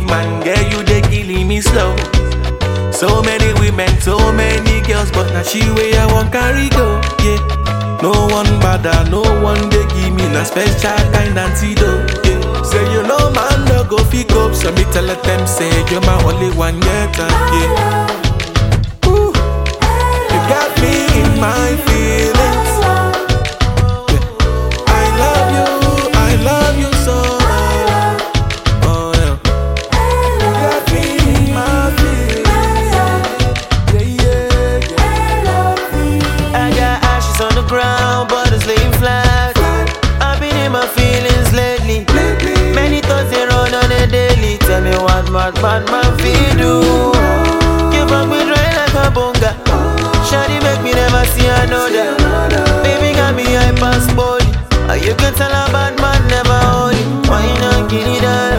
man, girl, you they killing me slow. So many women, so many girls, but now she way I want carry go, yeah. No one bother, no one they give me na special kind antidote, yeah. Say you know man no go pick up, so me tell them say you're my only one yet, yeah. Ooh, you got me in my feelings, yeah. I love you so. Oh yeah, you got me in my feelings, I got ashes on the ground, but it's laying flat. I've been in my feelings lately. Many thoughts they run on a daily. Tell me what man feel do. Give up me dry like a bunga. Shawty make me never see another. Baby got me high past body. You can tell a bad man never hold it. Why you not get it all?